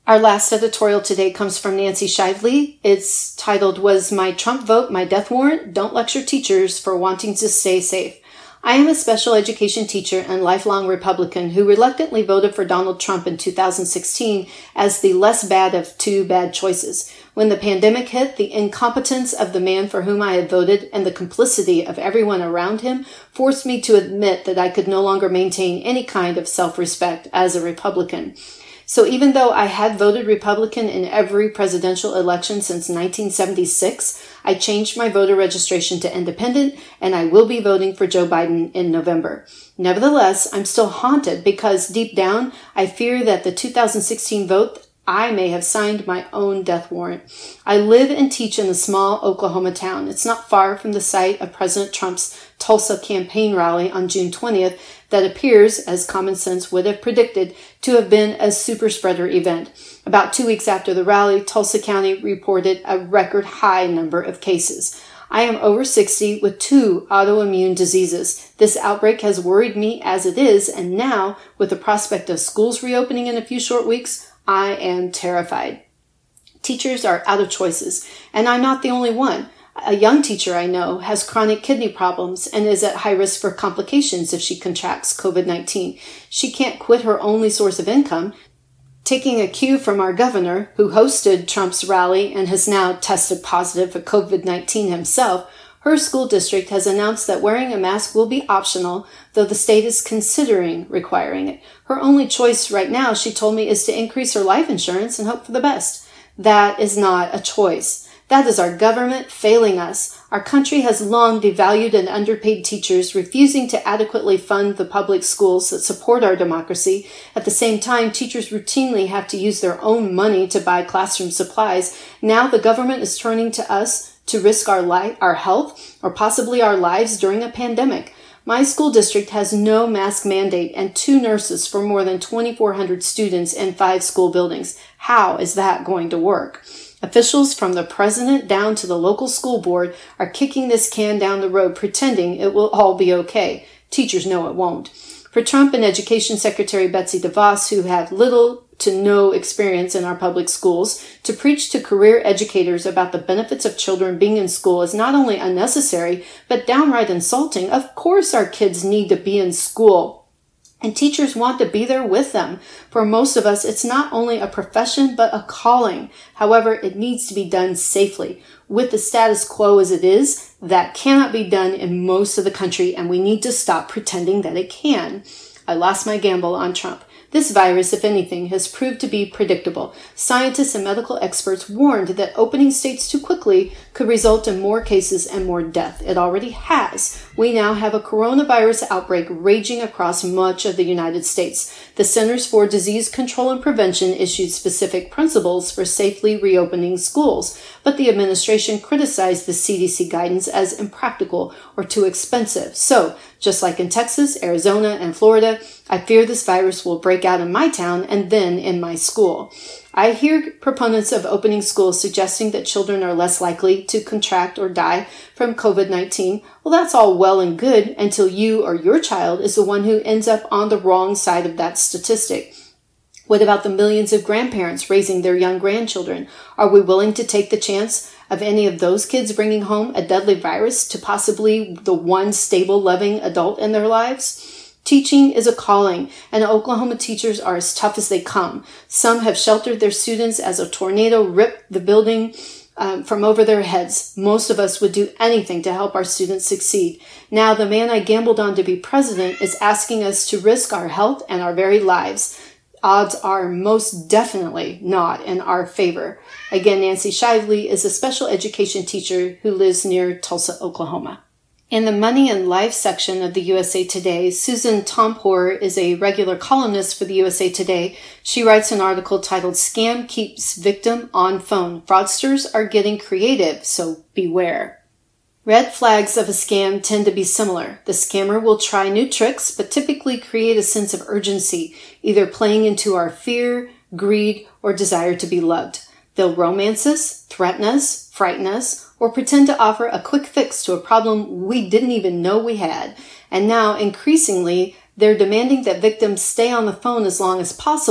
Our last editorial today comes from Nancy Shively. It's titled, "Was My Trump Vote My Death Warrant? Don't Lecture Teachers for Wanting to Stay Safe." I am a special education teacher and lifelong Republican who reluctantly voted for Donald Trump in two thousand sixteen as the less bad of two bad choices. When the pandemic hit, the incompetence of the man for whom I had voted and the complicity of everyone around him forced me to admit that I could no longer maintain any kind of self-respect as a Republican. So even though I had voted Republican in every presidential election since nineteen seventy-six, I changed my voter registration to independent, and I will be voting for Joe Biden in November. Nevertheless, I'm still haunted because deep down, I fear that the two thousand sixteen vote, I may have signed my own death warrant. I live and teach in a small Oklahoma town. It's not far from the site of President Trump's Tulsa campaign rally on June twentieth that appears, as common sense would have predicted, to have been a super spreader event. About two weeks after the rally, Tulsa County reported a record high number of cases. I am over sixty with two autoimmune diseases. This outbreak has worried me as it is, and now, with the prospect of schools reopening in a few short weeks, I am terrified. Teachers are out of choices, and I'm not the only one. A young teacher I know has chronic kidney problems and is at high risk for complications if she contracts covid nineteen. She can't quit her only source of income. Taking a cue from our governor, who hosted Trump's rally and has now tested positive for covid nineteen himself, her school district has announced that wearing a mask will be optional, though the state is considering requiring it. Her only choice right now, she told me, is to increase her life insurance and hope for the best. That is not a choice. That is our government failing us. Our country has long devalued and underpaid teachers, refusing to adequately fund the public schools that support our democracy. At the same time, teachers routinely have to use their own money to buy classroom supplies. Now the government is turning to us to risk our life, our health, or possibly our lives during a pandemic. My school district has no mask mandate and two nurses for more than twenty-four hundred students in five school buildings. How is that going to work? Officials from the president down to the local school board are kicking this can down the road, pretending it will all be okay. Teachers know it won't. For Trump and Education Secretary Betsy DeVos, who have little to no experience in our public schools, to preach to career educators about the benefits of children being in school is not only unnecessary, but downright insulting. Of course our kids need to be in school, and teachers want to be there with them. For most of us, it's not only a profession, but a calling. However, it needs to be done safely. With the status quo as it is, that cannot be done in most of the country, and we need to stop pretending that it can. I lost my gamble on Trump. This virus, if anything, has proved to be predictable. Scientists and medical experts warned that opening states too quickly could result in more cases and more death. It already has. We now have a coronavirus outbreak raging across much of the United States. The Centers for Disease Control and Prevention issued specific principles for safely reopening schools, but the administration criticized the C D C guidance as impractical or too expensive. So, just like in Texas, Arizona, and Florida, I fear this virus will break out in my town and then in my school. I hear proponents of opening schools suggesting that children are less likely to contract or die from covid nineteen. Well, that's all well and good until you or your child is the one who ends up on the wrong side of that statistic. What about the millions of grandparents raising their young grandchildren? Are we willing to take the chance of any of those kids bringing home a deadly virus to possibly the one stable, loving adult in their lives? Teaching is a calling, and Oklahoma teachers are as tough as they come. Some have sheltered their students as a tornado ripped the building um, from over their heads. Most of us would do anything to help our students succeed. Now, the man I gambled on to be president is asking us to risk our health and our very lives. Odds are most definitely not in our favor. Again, Nancy Shively is a special education teacher who lives near Tulsa, Oklahoma. In the Money and Life section of the U S A Today, Susan Tompor is a regular columnist for the U S A Today. She writes an article titled "Scam Keeps Victim on Phone. Fraudsters are getting creative, so beware." Red flags of a scam tend to be similar. The scammer will try new tricks, but typically create a sense of urgency, either playing into our fear, greed, or desire to be loved. They'll romance us, threaten us, frighten us, or pretend to offer a quick fix to a problem we didn't even know we had. And now, increasingly, they're demanding that victims stay on the phone as long as possible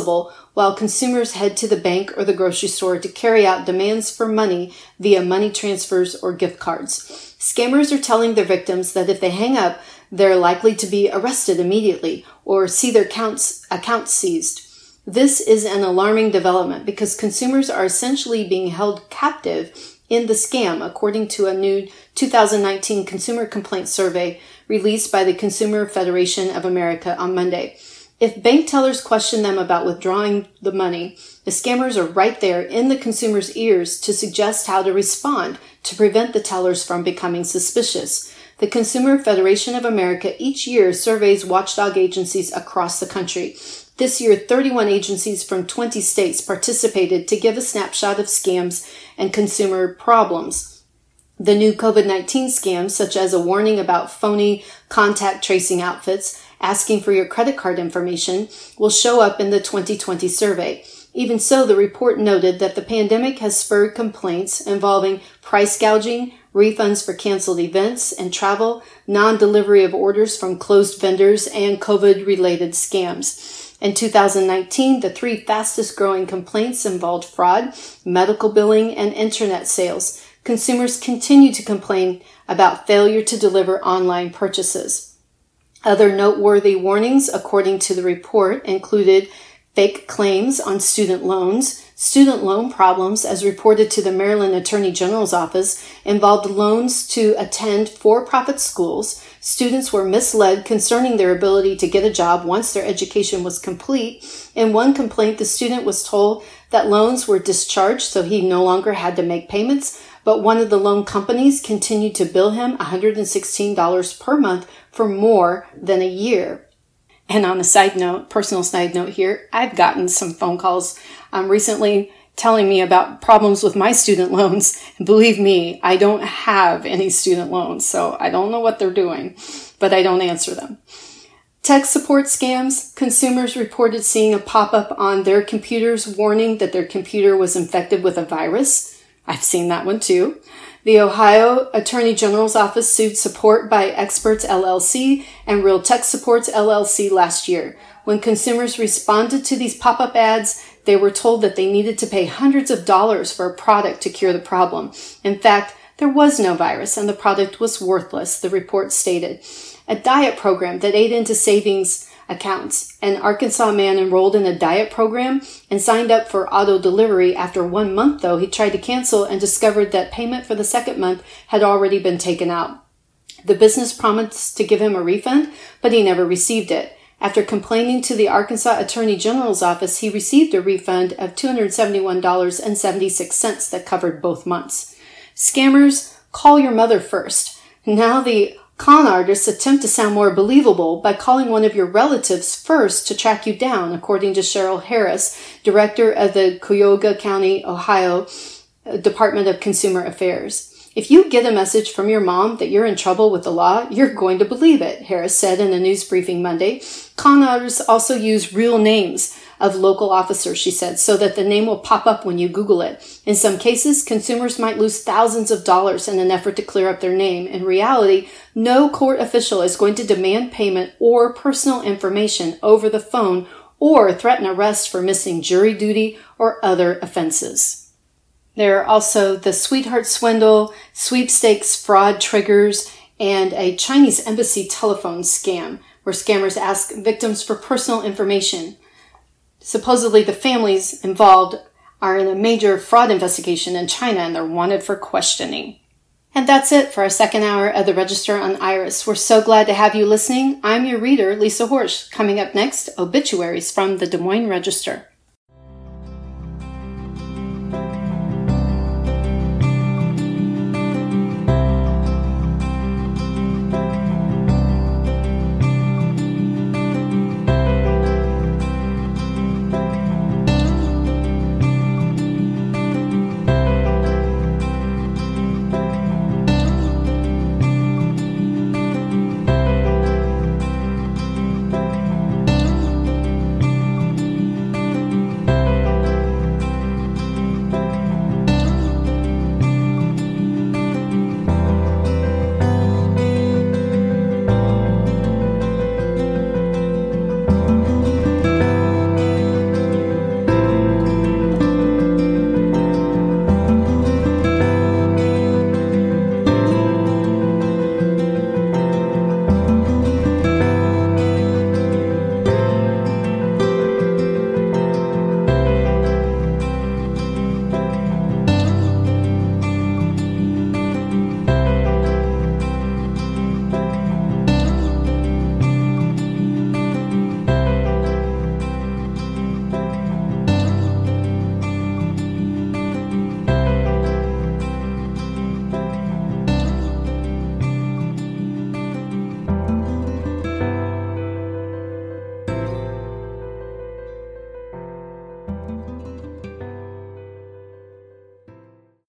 while consumers head to the bank or the grocery store to carry out demands for money via money transfers or gift cards. Scammers are telling their victims that if they hang up, they're likely to be arrested immediately or see their accounts, accounts seized. This is an alarming development because consumers are essentially being held captive in the scam, according to a new two thousand nineteen Consumer Complaint Survey released by the Consumer Federation of America on Monday. If bank tellers question them about withdrawing the money, the scammers are right there in the consumer's ears to suggest how to respond to prevent the tellers from becoming suspicious. The Consumer Federation of America each year surveys watchdog agencies across the country. This year, thirty-one agencies from twenty states participated to give a snapshot of scams and consumer problems. The new COVID nineteen scams, such as a warning about phony contact tracing outfits, asking for your credit card information, will show up in the twenty twenty survey. Even so, the report noted that the pandemic has spurred complaints involving price gouging, refunds for canceled events and travel, non-delivery of orders from closed vendors, and COVID-related scams. In two thousand nineteen, the three fastest growing complaints involved fraud, medical billing, and internet sales. Consumers continue to complain about failure to deliver online purchases. Other noteworthy warnings, according to the report, included fake claims on student loans. Student loan problems, as reported to the Maryland Attorney General's office, involved loans to attend for-profit schools. Students were misled concerning their ability to get a job once their education was complete. In one complaint, the student was told that loans were discharged, so he no longer had to make payments, but one of the loan companies continued to bill him one hundred sixteen dollars per month for more than a year. And on a side note, personal side note here, I've gotten some phone calls um, recently telling me about problems with my student loans. And believe me, I don't have any student loans, so I don't know what they're doing, but I don't answer them. Tech support scams. Consumers reported seeing a pop-up on their computers warning that their computer was infected with a virus. I've seen that one too. The Ohio Attorney General's office sued Support by Experts L L C and Real Tech Supports L L C last year. When consumers responded to these pop-up ads, they were told that they needed to pay hundreds of dollars for a product to cure the problem. In fact, there was no virus and the product was worthless, the report stated. A diet program that ate into savings accounts. An Arkansas man enrolled in a diet program and signed up for auto delivery. After one month, though, he tried to cancel and discovered that payment for the second month had already been taken out. The business promised to give him a refund, but he never received it. After complaining to the Arkansas Attorney General's office, he received a refund of two hundred seventy-one dollars and seventy-six cents that covered both months. Scammers, call your mother first. Now the con artists attempt to sound more believable by calling one of your relatives first to track you down, according to Cheryl Harris, director of the Cuyahoga County, Ohio Department of Consumer Affairs. If you get a message from your mom that you're in trouble with the law, you're going to believe it, Harris said in a news briefing Monday. Con artists also use real names of local officers, she said, so that the name will pop up when you Google it. In some cases, consumers might lose thousands of dollars in an effort to clear up their name. In reality, no court official is going to demand payment or personal information over the phone or threaten arrest for missing jury duty or other offenses. There are also the Sweetheart Swindle, sweepstakes fraud triggers, and a Chinese embassy telephone scam, where scammers ask victims for personal information. Supposedly, the families involved are in a major fraud investigation in China and they're wanted for questioning. And that's it for our second hour of the Register on Iris. We're so glad to have you listening. I'm your reader, Lisa Horsch. Coming up next, obituaries from the Des Moines Register.